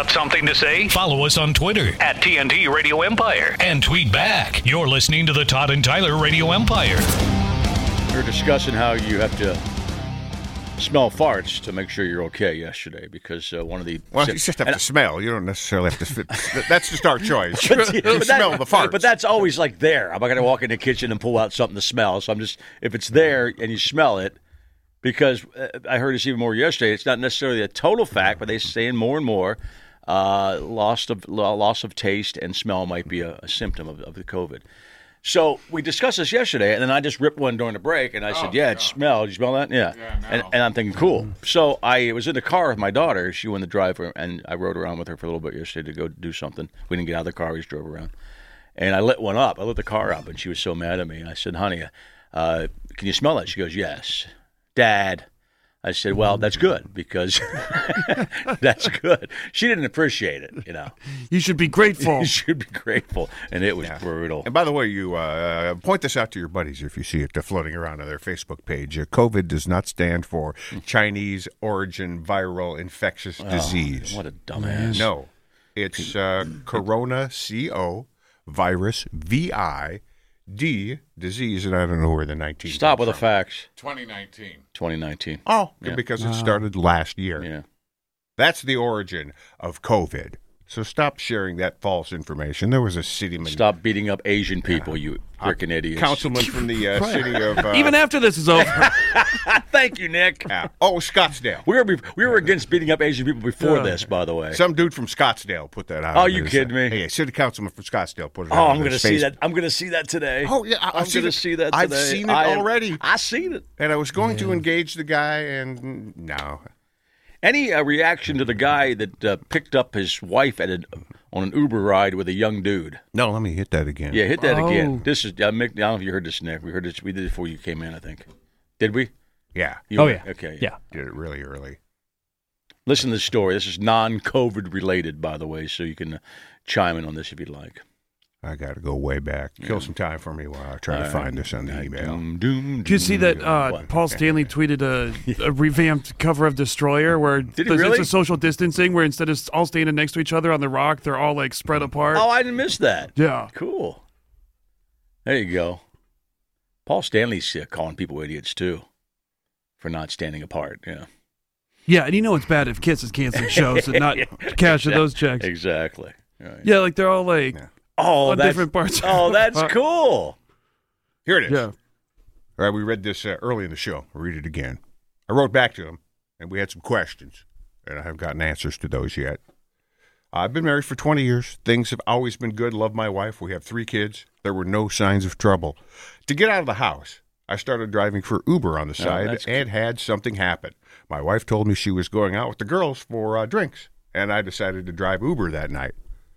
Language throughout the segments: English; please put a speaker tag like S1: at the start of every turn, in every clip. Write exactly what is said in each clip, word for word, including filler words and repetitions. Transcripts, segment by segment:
S1: Something to say?
S2: Follow us on Twitter
S1: At T N T Radio Empire.
S2: and tweet back. You're listening to the Todd and Tyler Radio Empire.
S3: We were discussing how you have to smell farts to make sure you're okay yesterday because uh, one of the...
S4: Well, you just have to smell. You don't necessarily have to fit. That's just our choice.
S3: But,
S4: you
S3: but
S4: smell
S3: that,
S4: the farts.
S3: But that's always like there. I'm not going to walk in the kitchen and pull out something to smell. So I'm just, if it's there and you smell it, because uh, I heard this even more yesterday, it's not necessarily a total fact, but they're saying more and more uh, loss of loss of taste and smell might be a, a symptom of, of the COVID. So we discussed this yesterday, and then I just ripped one during the break, and I said,
S5: Oh,
S3: yeah, it
S5: God.
S3: smelled. Did you smell that? Yeah.
S5: Yeah, no.
S3: and, and I'm thinking, cool. So I was in the car with my daughter. She went to drive her, and I rode around with her for a little bit yesterday to go do something. We didn't get out of the car. We just drove around. And I lit one up. I lit the car up, and she was so mad at me. I said, honey, uh, can you smell it? She goes, yes. Dad. I said, well, that's good because that's good. She didn't appreciate it, you know.
S6: You should be grateful.
S3: You should be grateful. And it was
S4: Yeah.
S3: brutal.
S4: And by the way, you uh, point this out to your buddies if you see it uh, floating around on their Facebook page. Uh, COVID does not stand for Chinese origin viral infectious disease.
S3: Oh, what a dumbass.
S4: No, it's uh, Corona C O virus V I D disease, and I don't know where the nineteen.
S3: Stop with
S4: comes
S3: the
S4: from.
S3: facts.
S5: twenty nineteen.
S3: twenty nineteen.
S4: Oh,
S3: Yeah.
S4: because it started last year.
S3: Yeah.
S4: That's the origin of COVID. So stop sharing that false information. There was a cityman,
S3: Stop beating up Asian people, you freaking idiots.
S4: councilman from the uh, city of uh,
S6: Even after this is over.
S3: Thank you, Nick.
S4: yeah. Oh, Scottsdale.
S3: We were be- we were against beating up Asian people before
S6: Yeah.
S3: this, by the way.
S4: Some dude from Scottsdale put that out.
S3: Oh,
S4: on
S3: you
S4: his,
S3: kidding
S4: uh,
S3: me?
S4: Hey, city councilman from Scottsdale put it
S3: Oh,
S4: out.
S3: I'm
S4: on
S3: going to
S4: his
S3: see
S4: Facebook.
S3: that. I'm going to see that today.
S4: Oh, yeah, I-
S3: I'm
S4: I've seen
S3: going to
S4: it.
S3: see that
S4: I've
S3: today.
S4: seen it
S3: I am-
S4: already.
S3: I seen it.
S4: And I was going to engage the guy, and mm, no.
S3: Any uh, reaction to the guy that uh, picked up his wife at a, on an Uber ride with a young dude?
S4: No, let me hit that again.
S3: Yeah, hit that
S6: Oh.
S3: again. This is uh, Mick, I don't know if you heard this, Nick. We heard this. We did it before you came in, I think. Did we?
S4: Yeah.
S3: You
S6: Oh,
S3: were-
S6: yeah.
S3: Okay.
S6: Yeah.
S4: Did it really early.
S3: Listen to the story. This is non-COVID related, by the way, so you can uh, chime in on this if you'd like.
S4: I got to go way back. Kill some time for me while I try to
S3: All
S4: find
S3: right.
S4: this on the email.
S3: Doom, doom,
S6: Did you see
S3: doom,
S6: that uh,
S3: what?
S6: Paul Stanley tweeted a, a revamped cover of Destroyer where
S3: Did he
S6: there's
S3: really?
S6: it's a social distancing where instead of all standing next to each other on the rock, they're all like spread apart.
S3: Oh, I didn't miss that.
S6: Yeah.
S3: Cool. There you go. Paul Stanley's uh, calling people idiots, too, for not standing apart. Yeah.
S6: Yeah, and you know it's bad if Kiss is canceling shows and not cashing those checks.
S3: Exactly. Right.
S6: Yeah, like they're all like
S3: Oh,
S6: on
S3: that's,
S6: different parts.
S3: oh, that's
S6: Uh,
S3: cool.
S4: Here it is.
S6: Yeah.
S4: All right, we read this uh, early in the show. I'll read it again. I wrote back to him, and we had some questions, and I haven't gotten answers to those yet. I've been married for twenty years. Things have always been good. Love my wife. We have three kids. There were no signs of trouble. To get out of the house, I started driving for Uber on the side
S3: that's
S4: and had something happen. My wife told me she was going out with the girls for uh, drinks, and I decided to drive Uber that night.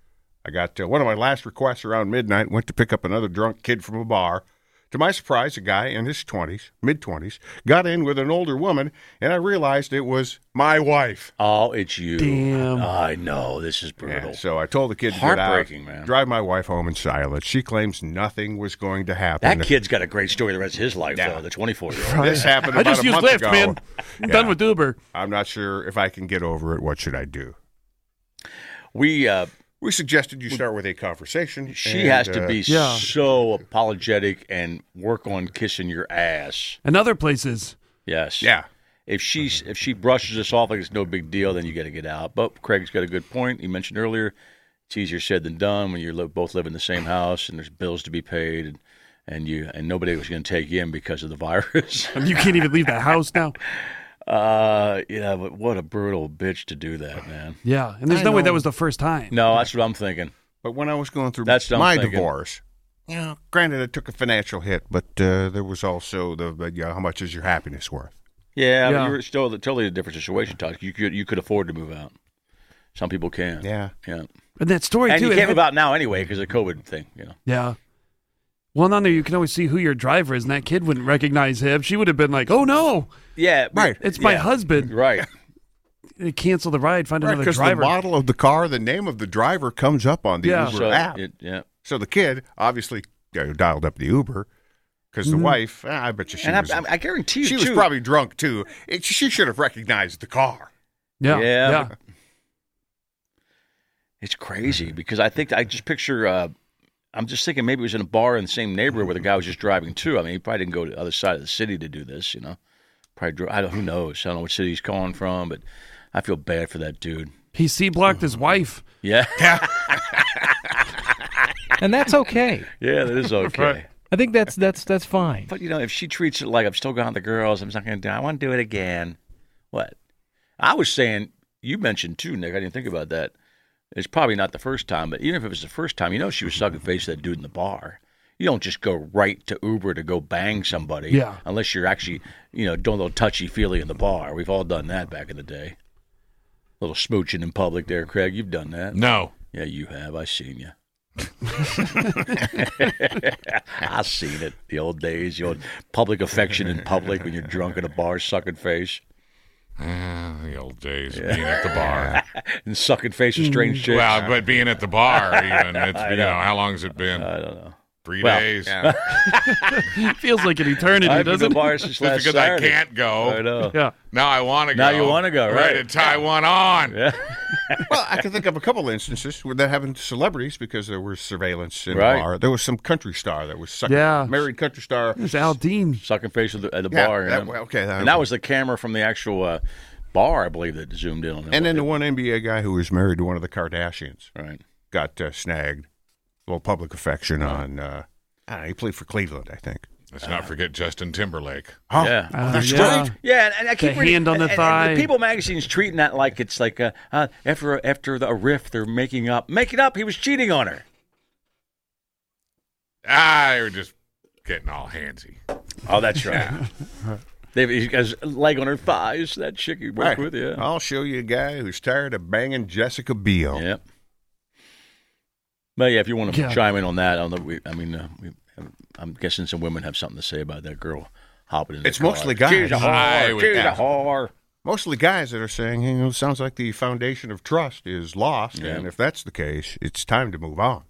S4: I got uh, one of my last requests around midnight, went to pick up another drunk kid from a bar. To my surprise, a guy in his twenties, mid-twenties, got in with an older woman, and I realized it was my wife.
S3: Oh, it's you.
S6: Damn.
S3: I know. This is brutal.
S4: Yeah, so I told the kid to get out,
S3: Heartbreaking, man.
S4: drive my wife home in silence. She claims nothing was going to happen.
S3: That kid's got a great story the rest of his life,
S4: Yeah.
S3: though, the twenty-four-year-old.
S4: This happened
S6: I
S4: about
S6: just
S4: a
S6: used
S4: month
S6: Lyft,
S4: ago.
S6: man. I'm
S4: Yeah.
S6: done with Uber.
S4: I'm not sure if I can get over it. What should I do?
S3: We, uh,
S4: We suggested you start with a conversation.
S3: she
S4: and,
S3: has to
S4: uh,
S3: be
S6: Yeah.
S3: so apologetic and work on kissing your ass.
S6: And other places.
S3: Yes.
S4: Yeah.
S3: If she's if she brushes us off like it's no big deal, then you got to get out. But Craig's got a good point. He mentioned earlier, it's easier said than done when you live, both live in the same house and there's bills to be paid, and, and you and nobody was going to take you in because of the virus.
S6: You can't even leave the house now.
S3: uh, yeah, but what a brutal bitch to do that, man.
S6: Yeah, and there's
S4: I
S6: no way
S4: know.
S6: that was the first time.
S3: No, that's what I'm thinking.
S4: But when I was going through
S3: That's what I'm
S4: my
S3: thinking.
S4: divorce, you know, granted, I took a financial hit, but uh, there was also the, the you know, how much is your happiness worth?
S3: Yeah,
S6: Yeah.
S3: but you're still a totally a different situation, Todd. You could you could afford to move out. Some people can.
S4: Yeah.
S3: Yeah.
S6: And that story
S3: And
S6: too.
S3: you
S6: it
S3: can't
S6: had-
S3: move out now anyway because of the COVID thing, you know.
S6: Yeah. Well, none there you can always see who your driver is, and that kid wouldn't recognize him. She would have been like, "Oh no,
S3: Yeah,
S4: Right.
S6: it's my
S3: Yeah.
S6: husband."
S3: Right.
S6: Cancel the ride, find
S4: Right,
S6: another
S4: because the
S6: driver.
S4: model of the car, the name of the driver comes up on the
S6: Yeah.
S4: Uber
S3: So
S4: app.
S3: it, yeah.
S4: So the kid obviously you know, dialed up the Uber because the wife, ah, I bet you she
S3: And
S4: was,
S3: I, I, I guarantee you,
S4: she was
S3: too,
S4: probably drunk too. It, she should have recognized the car.
S6: yeah,
S3: Yeah,
S6: yeah.
S3: but- It's crazy because I think I just picture. Uh, I'm just thinking maybe it was in a bar in the same neighborhood where the guy was just driving too. I mean, he probably didn't go to the other side of the city to do this. You know, probably. Drove, I don't. Who knows? I don't know what city he's calling from, but I feel bad for that dude.
S6: He C-blocked his wife.
S3: Yeah.
S5: And that's okay.
S3: Yeah, that is okay.
S6: Right.
S5: I think that's that's that's fine.
S3: But you know, if she treats it like I'm still going with the girls, I'm not going to do. I want to do it again. What? I was saying. You mentioned too, Nick. I didn't think about that. It's probably not the first time, but even if it was the first time, you know, she was sucking face to that dude in the bar. You don't just go right to Uber to go bang somebody,
S6: yeah.
S3: unless you're actually, you know, doing a little touchy feely in the bar. We've all done that back in the day. A little smooching in public, there, Craig. You've done that.
S7: No.
S3: Yeah, you have. I seen you. I seen it. The old days, the old public affection in public when you're drunk at a bar, sucking face.
S7: Uh, the old days of being at the bar.
S3: And sucking face with strange chicks.
S7: Well, but being at the bar, even, it's, you know, how long has it been?
S3: I don't know.
S7: Three
S3: Well,
S7: days.
S4: Yeah.
S6: Feels like an eternity,
S3: I've been to
S6: doesn't
S3: the
S6: it?
S3: bar since
S7: Just
S3: last
S7: because
S3: Saturday.
S7: I can't go.
S3: I know.
S6: Yeah.
S7: Now I want to go.
S3: Now you wanna go, right.
S7: Ready to tie one on.
S3: Yeah.
S4: Well, I can think of a couple of instances where that happened to celebrities because there was surveillance in
S3: Right.
S4: the bar. There was some country star that was sucking,
S6: Yeah.
S4: married country star.
S6: There's Al Dean.
S3: Sucking face at the, at the
S4: Yeah,
S3: bar.
S4: that-
S3: yeah.
S4: okay, that-
S3: and that was the camera from the actual uh, bar, I believe, that zoomed in on him.
S4: And then the one N B A guy who was married to one of the Kardashians
S3: Right.
S4: got uh, snagged. A little public affection on. Uh, I don't know, he played for Cleveland, I think.
S7: Let's not forget Justin Timberlake.
S4: Oh,
S3: Yeah.
S6: Uh,
S4: that's
S6: yeah.
S4: right.
S3: Yeah, and, and I keep
S6: The
S3: reading,
S6: hand on the
S3: and- and-
S6: thigh.
S3: And the People magazine's treating that like it's like uh, uh, after after the, a riff, they're making up. Making up, he was cheating on her.
S7: Ah, they were just getting all handsy.
S3: Oh, that's right. They've he has a leg on her thighs. That chick he worked
S4: Right.
S3: with, yeah.
S4: I'll show you a guy who's tired of banging Jessica Biel.
S3: Yep. But yeah, if you want to
S6: Yeah.
S3: chime in on that, I don't know. We, I mean, uh, we, I'm guessing some women have something to say about that girl hopping in. The
S4: It's
S3: car.
S4: mostly guys.
S3: She's a
S7: I
S3: whore.
S7: would-
S3: She's a
S7: yeah.
S3: whore.
S4: Mostly guys that are saying, you know, it sounds like the foundation of trust is lost,
S3: Yeah.
S4: and if that's the case, it's time to move on.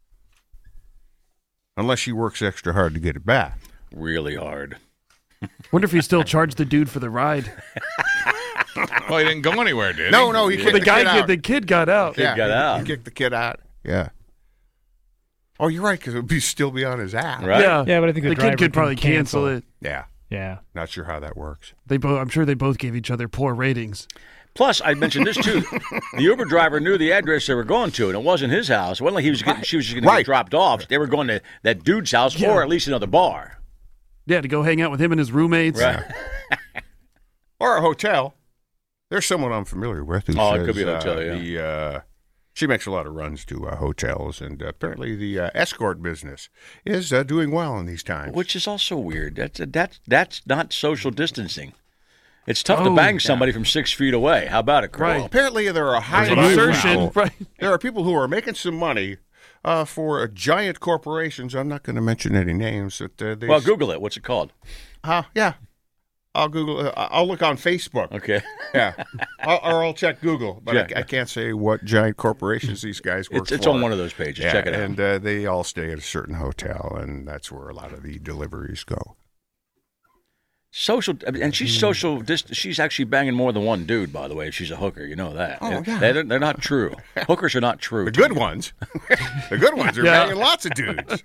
S4: Unless she works extra hard to get it back.
S3: Really hard.
S6: Wonder if he still charged the dude for the ride.
S7: Well, he didn't go anywhere, did he?
S4: No, no, he
S6: Well,
S4: kicked
S6: the
S4: the,
S6: guy,
S4: kid
S6: kid,
S4: out.
S6: the kid got out.
S3: Kid got
S4: he,
S3: out.
S4: He kicked the kid out. Yeah. Oh, you're right, because it would be still be on his app.
S3: Right?
S6: Yeah,
S5: Yeah, but I think the
S6: the
S5: driver
S6: kid could
S5: can
S6: probably cancel,
S5: cancel.
S6: it.
S4: Yeah.
S5: Yeah.
S4: Not sure how that works.
S6: They both, I'm sure they both gave each other poor ratings.
S3: Plus, I mentioned this too. The Uber driver knew the address they were going to, and it wasn't his house. It wasn't like he was getting, she was just going to
S4: Right.
S3: get dropped off. They were going to that dude's house
S6: Yeah.
S3: or at least another bar.
S6: Yeah, to go hang out with him and his roommates.
S3: Right.
S4: Or a hotel. There's someone I'm familiar with who
S3: Oh, it
S4: says
S3: could be a hotel,
S4: uh,
S3: yeah.
S4: the, uh, she makes a lot of runs to uh, hotels, and uh, apparently the uh, escort business is uh, doing well in these times.
S3: Which is also weird. That's that's that's not social distancing. It's tough to
S6: Oh,
S3: bang somebody from six feet away. How about it, Craig?
S6: Right.
S4: Well, apparently there are highly
S6: An
S4: people-
S6: insertion, right?
S4: There are people who are making some money uh, for uh, giant corporations. I'm not going to mention any names. That uh, they
S3: Well, Google it. What's it called?
S4: Uh, yeah, I'll Google. Uh, I'll look on Facebook.
S3: Okay.
S4: Yeah, I'll, or I'll check Google. But
S3: Yeah.
S4: I, I can't say what giant corporations these guys work
S3: It's, it's
S4: for.
S3: on one of those pages.
S4: Yeah,
S3: Check it out.
S4: and uh, they all stay at a certain hotel, and that's where a lot of the deliveries go.
S3: Social, and she's social. Dist- she's actually banging more than one dude. By the way, if she's a hooker, you know that.
S4: Oh, yeah.
S3: They're, they're not true. Hookers are not true.
S4: The good ones, the good ones are
S6: Yeah.
S4: banging lots of dudes.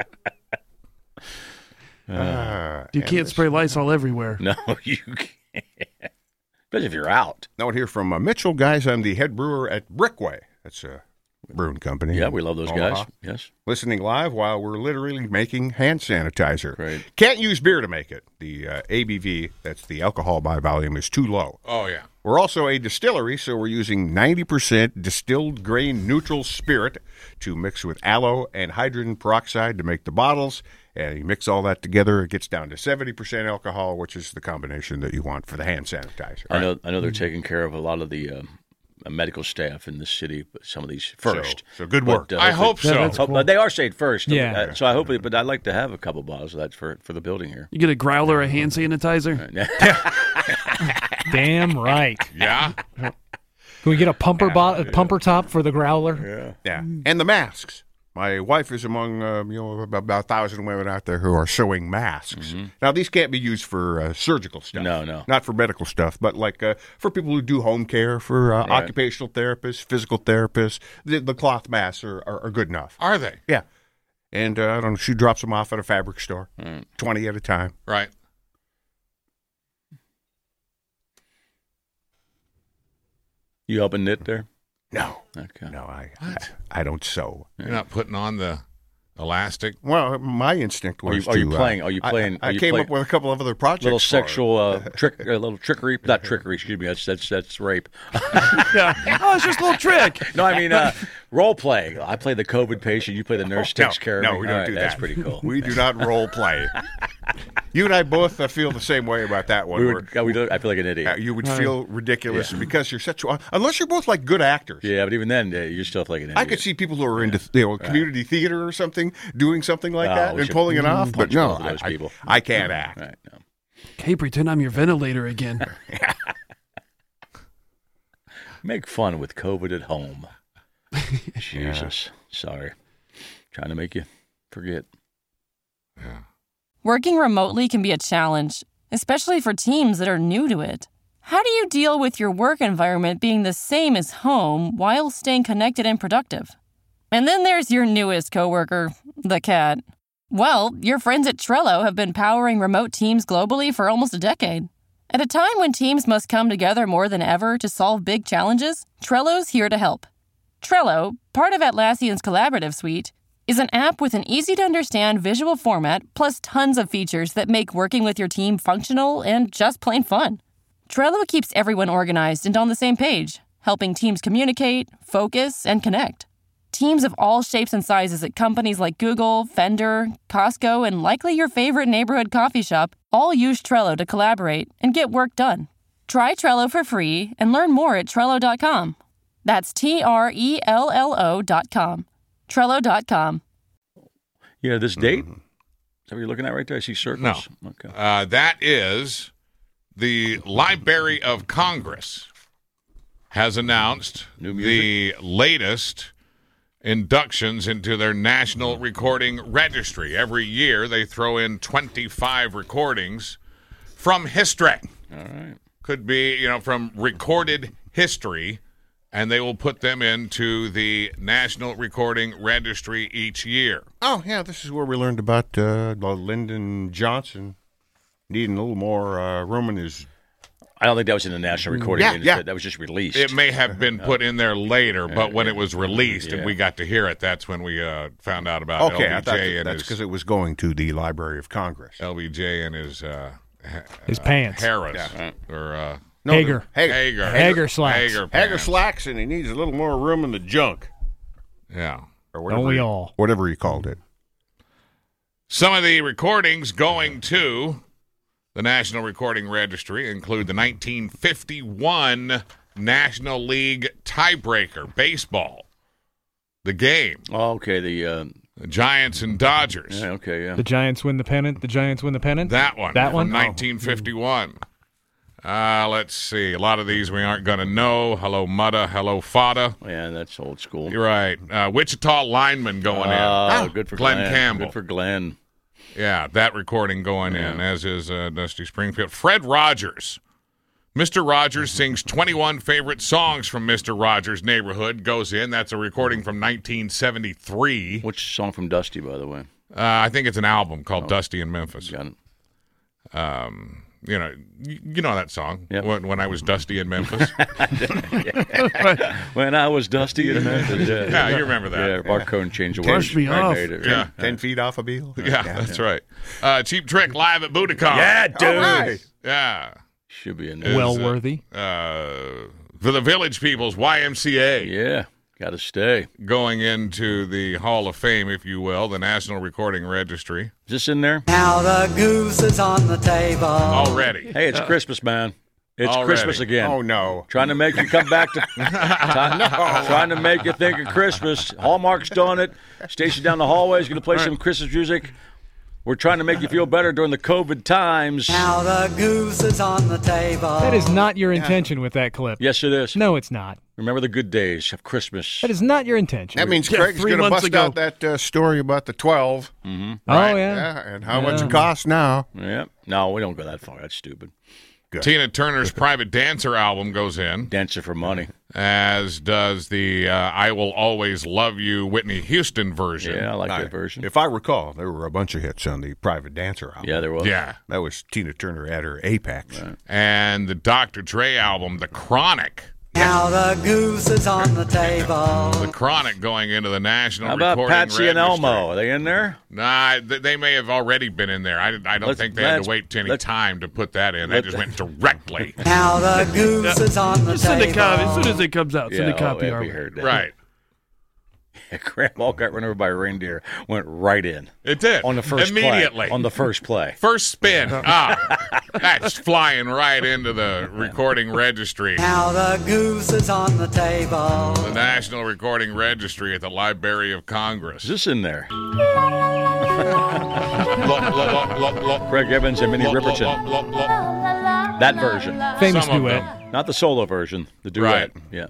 S4: Uh,
S6: You
S4: and
S6: can't
S4: this-
S6: spray Lysol everywhere.
S3: No, you can't. Especially if you're out.
S4: Note here from uh, Mitchell, guys. I'm the head brewer at Brickway. That's a brewing company.
S3: Yeah,
S4: in
S3: we love those
S4: Omaha.
S3: guys. Yes.
S4: Listening live while we're literally making hand sanitizer.
S3: Great.
S4: Can't use beer to make it. The uh, A B V, that's the alcohol by volume, is too low.
S7: Oh, yeah.
S4: We're also a distillery, so we're using ninety percent distilled grain neutral spirit to mix with aloe and hydrogen peroxide to make the bottles. And you mix all that together, it gets down to seventy percent alcohol, which is the combination that you want for the hand sanitizer.
S3: I know. I know they're taking care of a lot of the um, uh, medical staff in this city. But some of these first.
S4: So- so good
S3: But,
S4: work.
S3: uh,
S7: I
S3: hopefully-
S7: hope so.
S6: Yeah, that's
S3: Hope-
S6: cool.
S3: but they are saying first.
S5: Yeah.
S3: Uh, so I hope, but I'd like to have a couple bottles of that for for the building here.
S6: You get a growler of hand sanitizer.
S5: Damn right.
S7: Yeah?
S5: Can we get a pumper bo- a pumper top for the growler?
S4: Yeah. And the masks. My wife is among uh, you know about, about a thousand women out there who are sewing masks. Mm-hmm. Now these can't be used for uh, surgical stuff.
S3: No, no,
S4: not for medical stuff, but like uh, for people who do home care, for uh, right. occupational therapists, physical therapists. The, the cloth masks are, are, are good enough.
S7: Are they?
S4: Yeah, and uh, I don't know. She drops them off at a fabric store,
S7: mm.
S4: twenty at a time.
S7: Right.
S3: You helping knit there?
S4: No.
S3: Okay.
S4: No, I, I I don't sew.
S7: You're not putting on the elastic?
S4: Well, my instinct was
S3: Are you,
S4: to,
S3: are you playing?
S4: Uh,
S3: Are you playing?
S4: I, I
S3: are you
S4: came
S3: play,
S4: up with a couple of other projects.
S3: Little
S4: for
S3: sexual uh, trick, a little trickery. Not trickery. Excuse me. That's that's that's rape.
S6: Yeah. Oh, it's just a little trick.
S3: No, I mean uh, role play. I play the COVID patient. You play the nurse
S4: no,
S3: takes care of
S4: no,
S3: me.
S4: we don't
S3: All right,
S4: do
S3: that's
S4: that.
S3: pretty cool.
S4: We do not role play. You and I both uh, feel the same way about that one.
S3: We would, yeah, we do, I feel like an idiot.
S4: Uh, you would feel ridiculous yeah. because you're such a, unless you're both like good actors.
S3: Yeah, but even then, uh, you're still like an idiot.
S4: I could see people who are into you know community right. theater or something doing something like
S3: oh,
S4: that and pulling it off. But no,
S3: those
S4: I,
S3: people.
S4: I, I can't act.
S3: Right, no.
S6: Hey, pretend I'm your ventilator again.
S3: Make fun with COVID at home. Jesus, sorry, trying to make you forget.
S7: Yeah.
S8: Working remotely can be a challenge, especially for teams that are new to it. How do you deal with your work environment being the same as home while staying connected and productive? And then there's your newest coworker, the cat. Well, your friends at Trello have been powering remote teams globally for almost a decade. At a time when teams must come together more than ever to solve big challenges, Trello's here to help. Trello, part of Atlassian's collaborative suite, is an app with an easy-to-understand visual format plus tons of features that make working with your team functional and just plain fun. Trello keeps everyone organized and on the same page, helping teams communicate, focus, and connect. Teams of all shapes and sizes at companies like Google, Fender, Costco, and likely your favorite neighborhood coffee shop all use Trello to collaborate and get work done. Try Trello for free and learn more at Trello dot com. That's T R E L L O dot com. Trello dot com.
S3: Yeah, this date? Mm-hmm. Is that what you're looking at right there? I see circles.
S7: No.
S3: Okay.
S7: Uh, that is the Library of Congress has announced the latest inductions into their National Recording Registry. Every year they throw in twenty-five recordings from history.
S3: All right.
S7: Could be, you know, from recorded history. And they will put them into the National Recording Registry each year.
S4: Oh, yeah, this is where we learned about uh, Lyndon Johnson needing a little more uh, room in his...
S3: I don't think that was in the National Recording
S4: yeah,
S3: Registry.
S4: yeah.
S3: That was just released.
S7: It may have been put in there later, but when it was released
S3: yeah.
S7: and we got to hear it, that's when we uh, found out about
S4: okay,
S7: L B J
S4: I thought
S7: and
S4: that's
S7: his...
S4: because it was going to the Library of Congress.
S7: L B J and his... Uh,
S5: his
S7: uh,
S5: pants.
S7: Harris.
S3: Yeah.
S7: Or... Uh,
S4: No,
S5: Hager.
S4: Hager.
S7: Hager.
S5: Hager slacks.
S7: Hager,
S4: Hager
S7: pants.
S4: slacks, and he needs a little more room in the junk.
S7: Yeah.
S4: Or whatever
S5: Don't we
S4: he,
S5: all?
S4: Whatever he called it.
S7: Some of the recordings going to the National Recording Registry include the nineteen fifty-one National League tiebreaker, baseball, the game,
S3: Oh, okay. The, uh,
S7: the Giants and Dodgers.
S3: yeah, okay, yeah.
S5: The Giants win the pennant. The Giants win the pennant.
S7: That one.
S5: That
S7: from
S5: one?
S7: nineteen fifty-one. Uh, let's see. A lot of these we aren't going to know. Hello, Mutta. Hello, Fada.
S3: Yeah, that's old school.
S7: You're right. Uh, Wichita lineman going in.
S3: Oh, good for
S7: Glenn
S3: Glenn.
S7: Campbell.
S3: Good for Glenn.
S7: Yeah, that recording going in, as is uh, Dusty Springfield. Fred Rogers. Mister Rogers sings twenty-one favorite songs from Mister Rogers' Neighborhood. Goes in. That's a recording from nineteen seventy-three.
S3: Which song from Dusty, by the way?
S7: Uh, I think it's an album called oh. Dusty in Memphis.
S3: Got it.
S7: Um, you know, you, you know that song.
S3: Yep.
S7: When, when I was Dusty in Memphis.
S3: When I was Dusty in Memphis. Yeah,
S7: yeah, you remember that.
S3: Yeah, Bart Cohn changed the
S6: Brush
S3: words.
S6: me
S3: I
S6: off.
S3: made it.
S7: Yeah.
S4: Ten feet off a beal.
S7: Yeah, that's right. Uh, Cheap Trick live at Budokan.
S3: Yeah, dude.
S4: All right.
S7: Yeah.
S3: Should be in there.
S5: well worthy.
S7: Uh, for the Village People's Y M C A.
S3: Yeah, got to stay.
S7: Going into the Hall of Fame, if you will, the National Recording Registry.
S3: Is this in there?
S9: Now the goose is on the table.
S7: Already.
S3: Hey, it's Christmas, man. It's
S7: Already.
S3: Christmas again.
S4: Oh, no.
S3: Trying to make you come back to trying, trying to make you think of Christmas. Hallmark's doing it. Station down the hallway is going to play some Christmas music. We're trying to make you feel better during the COVID times.
S9: Now the goose is on the table.
S5: That is not your intention with that clip.
S3: Yes, it is.
S5: No, it's not.
S3: Remember the good days of Christmas.
S5: That is not your intention.
S4: That means
S6: Yeah,
S4: Craig's
S6: three
S4: going to
S6: months
S4: bust
S6: ago.
S4: out that uh, story about the twelve.
S3: Mm-hmm.
S5: Oh,
S4: Right?
S5: yeah.
S4: And how much
S5: Yeah.
S4: it costs now.
S3: Yeah. No, we don't go that far. That's stupid.
S4: Good.
S7: Tina Turner's Private Dancer album goes in,
S3: Dancing for money.
S7: as does the uh, I Will Always Love You Whitney Houston version.
S3: Yeah, I like
S4: Now,
S3: that version.
S4: If I recall, there were a bunch of hits on the Private Dancer album.
S3: Yeah, there was.
S7: Yeah.
S4: That was Tina Turner at her apex.
S7: And the Doctor Dre album, The Chronic.
S9: Now the goose is on the table.
S7: The Chronic going into the National
S3: How about
S7: Recording
S3: Patsy and
S7: Registry.
S3: Elmo? Are they in there?
S7: Nah, th- they may have already been in there. I, I don't
S3: Let's-
S7: think they had
S3: let's-
S7: to wait any
S3: let's-
S7: time to put that in. They
S3: let-
S7: just went directly.
S9: Now the goose is on the
S6: Just send a
S9: table.
S6: copy as soon as it comes out. Send
S3: yeah,
S6: a copy
S3: oh, yeah,
S6: our
S3: we
S6: way.
S3: heard that.
S7: Right.
S3: Grandma got run over by a reindeer. Went right in
S7: It did.
S3: on the first
S7: Immediately.
S3: play. On the first play.
S7: First spin. Ah, that's flying right into the recording registry.
S9: Now the goose is on the table.
S7: The National Recording Registry at the Library of Congress.
S3: Is this in there?
S7: Look, look, look, look, look.
S3: Craig Evans and Minnie
S7: Look, look,
S3: Riperton.
S7: look, look, look.
S3: That version.
S5: Famous
S7: Some of
S5: duet.
S7: them.
S3: Not the solo version. The duet.
S7: Right.
S3: Yeah.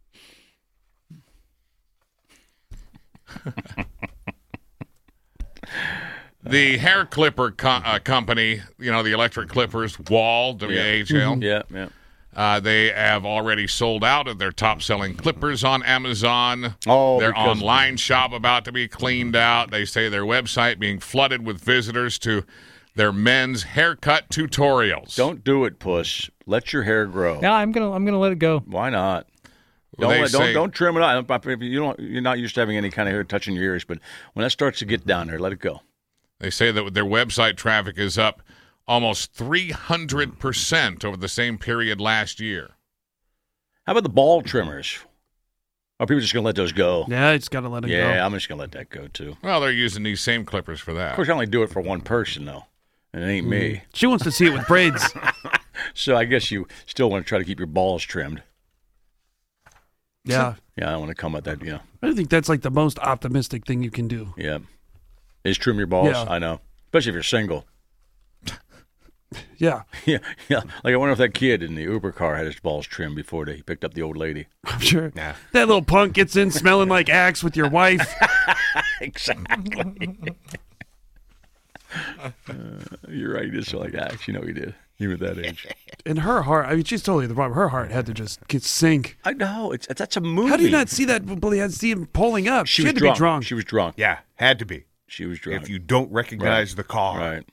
S7: The hair clipper co- uh, company, you know, the electric clippers, Wall, W A H L,
S3: Yeah, yeah.
S7: uh, they have already sold out of their top-selling clippers on Amazon.
S3: Oh,
S7: their
S3: because-
S7: online shop about to be cleaned out. They say their website being flooded with visitors to their men's haircut tutorials.
S3: Don't do it, puss. Let your hair grow.
S5: Yeah, I'm gonna I'm gonna let it go.
S3: Why not?
S7: Well,
S3: Don't,
S7: they
S3: let- don't
S7: say-
S3: don't trim it out. If you don't, you're not used to having any kind of hair touching your ears, but when that starts to get down there, let it go.
S7: They say that their website traffic is up almost three hundred percent over the same period last year.
S3: How about the ball trimmers? Are people just going to let those go?
S6: Yeah, it's got to let it
S3: Yeah,
S6: go.
S3: I'm just going to let that go, too.
S7: Well, they're using these same clippers for that.
S3: Of course, I only do it for one person, though, and it ain't me.
S6: She wants to see it with braids.
S3: So I guess you still want to try to keep your balls trimmed.
S6: Yeah.
S3: Yeah, I don't want to come at that, you know.
S6: I think that's like the most optimistic thing you can do.
S3: Yeah. Is trim your balls?
S6: Yeah.
S3: I know. Especially if you're single.
S6: Yeah.
S3: Yeah, yeah. Like, I wonder if that kid in the Uber car had his balls trimmed before they picked up the old lady.
S6: I'm sure.
S4: Nah.
S6: That little punk gets in smelling like Axe with your wife.
S3: Exactly. uh, you're right. He did smell like Axe. You know he did. Even at that age.
S6: And her heart, I mean, she's totally the problem. Her heart had to just get sink.
S3: I know. It's that's a movie.
S6: How do you not see that? Well, you had to see him pulling up.
S3: She,
S6: She,
S3: was
S6: had to
S3: drunk.
S6: be drunk.
S3: She was drunk.
S4: Yeah, had to be.
S3: She was drunk.
S4: If you don't recognize the car.
S3: Right.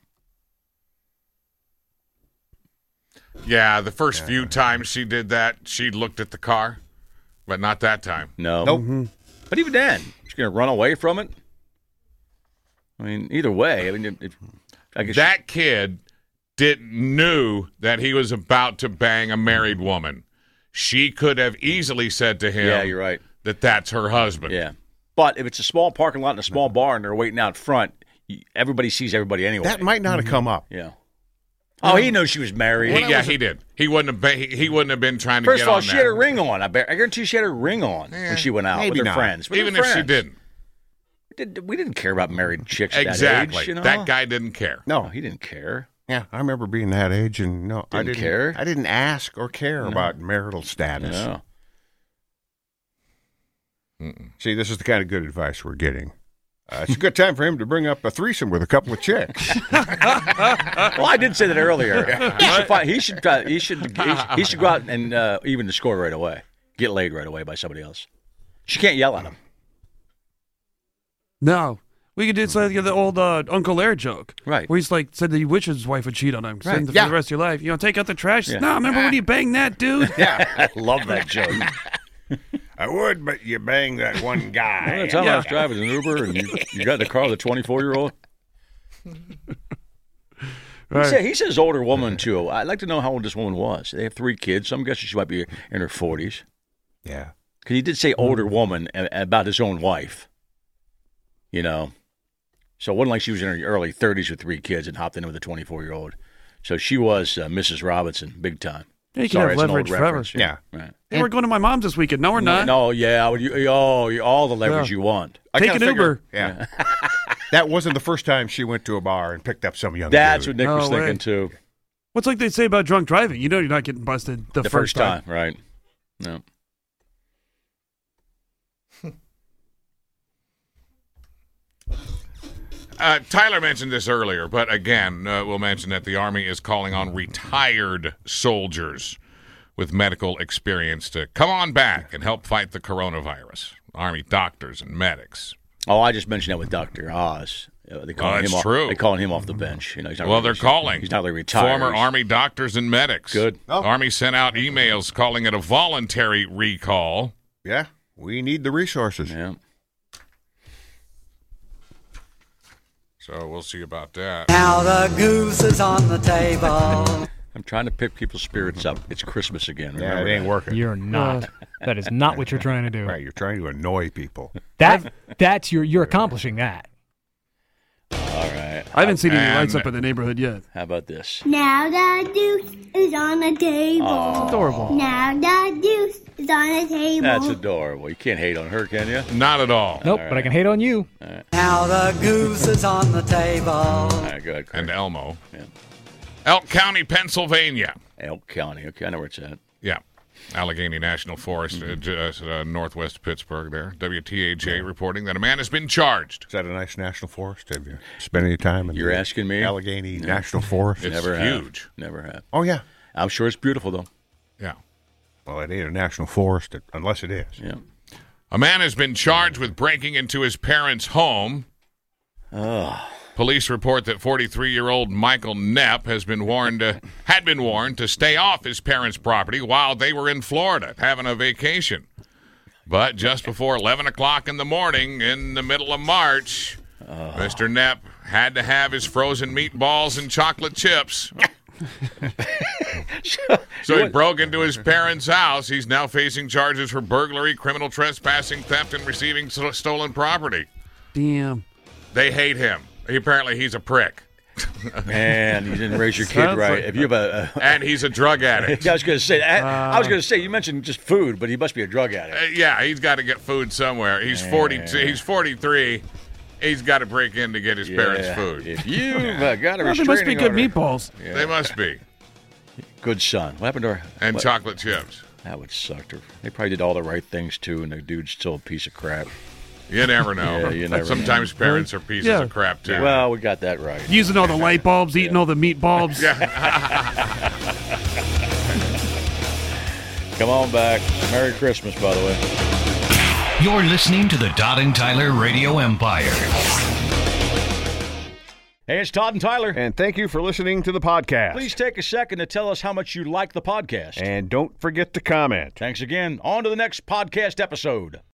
S7: Yeah, the first few times she did that, she looked at the car, but not that time.
S3: No.
S4: Nope.
S3: But even then, she's going to run away from it. I mean, either way. I mean, if, I guess
S7: That kid didn't knew that he was about to bang a married woman. She could have easily said to him,
S3: Yeah, you're right.
S7: that that's her husband.
S3: Yeah. But if it's a small parking lot and a small bar and they're waiting out front, y- everybody sees everybody anyway.
S4: That might not have come up.
S3: Yeah. Oh, he knew she was married.
S7: He, yeah, he did. He wouldn't have been. He, he wouldn't have been trying to
S3: First
S7: get
S3: of all,
S7: on
S3: she
S7: that.
S3: had her ring on. I bet. I guarantee she had her ring on when she went out
S4: maybe
S3: with her
S4: not.
S3: friends. With her
S7: Even if she
S3: friends.
S7: didn't.
S3: We didn't, we didn't care about married chicks at
S7: Exactly.
S3: that age. You know?
S7: That guy didn't care.
S3: No,
S4: No.
S3: he didn't care.
S4: Yeah, I remember being that age and no, I
S3: Didn't
S4: didn't
S3: care?
S4: I didn't ask or care about marital status.
S3: No.
S4: See, this is the kind of good advice we're getting. Uh, it's a good time for him to bring up a threesome with a couple of chicks.
S3: Well, I did say that earlier. He should, find, he should try. He should. He should, he should go out and uh, even the score right away. Get laid right away by somebody else. She can't yell at him.
S6: No. We could do it's like the old uh, Uncle Lair joke.
S3: Right.
S6: Where he's like, said that he wishes his wife would cheat on him.
S3: Right.
S6: Send for
S4: Yeah.
S6: the rest of your life. You know, take out the trash.
S3: Yeah.
S6: No, remember when you banged that dude?
S3: I love that joke.
S4: I would, but you bang that one guy.
S3: Remember the time I
S6: Yeah.
S3: was driving an Uber and you, you got in the car with a twenty-four-year-old? He,
S6: Right.
S3: said, he says older woman, too. I'd like to know how old this woman was. They have three kids, so I'm guessing she might be in her forties.
S4: Yeah.
S3: Because he did say older woman a- about his own wife. You know? So it wasn't like she was in her early thirties with three kids and hopped in with a twenty-four-year-old. So she was uh, Missus Robinson, big time.
S6: Yeah, you can
S3: Sorry,
S6: have
S3: it's an old
S6: leverage forever.
S3: reference.
S4: Yeah.
S3: Right.
S6: Hey, we're going to my mom's this weekend. No, we're not.
S3: No, yeah, I would, you, oh, you- all the leverage
S6: Yeah.
S3: you want.
S4: I
S6: Take
S4: kinda
S6: an
S4: figure-
S6: Uber.
S4: Yeah. That wasn't the first time she went to a bar and picked up some young
S3: That's
S4: dude.
S3: what Nick
S6: No
S3: was
S6: way.
S3: thinking, too.
S6: What's like they say about drunk driving? You know you're not getting busted the,
S3: The first time, right. No.
S7: Uh, Tyler mentioned this earlier, but again, uh, we'll mention that the Army is calling on retired soldiers with medical experience to come on back and help fight the coronavirus. Army doctors and medics.
S3: Oh, I just mentioned that with Doctor Oz. Uh, they calling
S7: Oh, that's
S3: him off,
S7: true.
S3: They calling him off the bench. You know, he's not
S7: Well,
S3: really,
S7: they're calling.
S3: He's not really retired.
S7: Former
S3: He's-
S7: Army doctors and medics.
S3: Good.
S4: Oh.
S7: Army sent out emails calling it a voluntary recall.
S4: Yeah, we need the resources.
S3: Yeah.
S7: So we'll see about that.
S9: Now the goose is on the table.
S3: I'm trying to pick people's spirits up. It's Christmas again.
S4: Yeah,
S3: Remember
S4: it ain't
S3: that.
S4: working.
S5: You're not. That is not what you're trying to do.
S4: Right, you're trying to annoy people.
S5: That that's your you're accomplishing that.
S3: All right.
S6: I haven't seen any
S7: And-
S6: lights up in the neighborhood yet.
S3: How about this?
S10: Now the deuce is on the table.
S5: Adorable.
S10: Now the deuce is on the table.
S3: That's adorable. You can't hate on her, can you?
S7: Not at all.
S5: Nope, but I can hate on you.
S9: Now the goose is on the table.
S3: All right, go ahead, Craig.
S7: And Elmo.
S3: Yeah.
S7: Elk County, Pennsylvania.
S3: Elk County. Okay, I know where it's at.
S7: Yeah. Allegheny National Forest, uh, just uh, northwest Pittsburgh there. W T A J reporting that a man has been charged.
S4: Is that a nice national forest? Have you spent any time in
S3: You're
S4: the
S3: asking me?
S4: Allegheny National Forest?
S7: It's
S3: Never
S7: huge.
S3: have. Never have.
S4: Oh, yeah.
S3: I'm sure it's beautiful, though.
S7: Yeah.
S4: Well, it ain't a national forest unless it is.
S3: Yeah.
S7: A man has been charged with breaking into his parents' home.
S3: Oh.
S7: Police report that forty-three-year-old Michael Knepp has been warned, uh, had been warned to stay off his parents' property while they were in Florida having a vacation. But just before eleven o'clock in the morning, in the middle of March,
S3: Oh.
S7: Mister Knepp had to have his frozen meatballs and chocolate chips. So he broke into his parents' house. He's now facing charges for burglary, criminal trespassing, theft, and receiving sto- stolen property.
S6: Damn.
S7: They hate him. He, apparently, he's a prick.
S3: Man, you didn't raise your kid
S6: Sounds
S3: right.
S6: like-
S3: If you have a, a
S7: And he's a drug addict.
S3: I was going to say, I, I was going to say, you mentioned just food, but he must be a drug addict.
S7: Uh, yeah, he's got to get food somewhere. He's forty-two. He's forty-three. He's got to break in to get his parents'
S3: Yeah.
S7: food.
S3: If you uh, got a
S6: Well, they
S3: restraining
S6: must be good
S3: order,
S6: meatballs.
S7: They must be.
S3: good son. What happened to her?
S7: And
S3: what-
S7: chocolate chips.
S3: That would suck. To, they probably did all the right things too, and the dude's still a piece of crap.
S7: You never know.
S3: Yeah, you never
S7: Sometimes parents are pieces
S6: Yeah.
S7: of crap, too.
S3: Well, we got that right.
S6: Using all the light bulbs, eating all the meat bulbs.
S3: Come on back. Merry Christmas, by the way.
S2: You're listening to the Todd and Tyler Radio Empire.
S3: Hey, it's Todd and Tyler.
S11: And thank you for listening to the podcast.
S3: Please take a second to tell us how much you like the podcast.
S11: And don't forget to comment.
S3: Thanks again. On to the next podcast episode.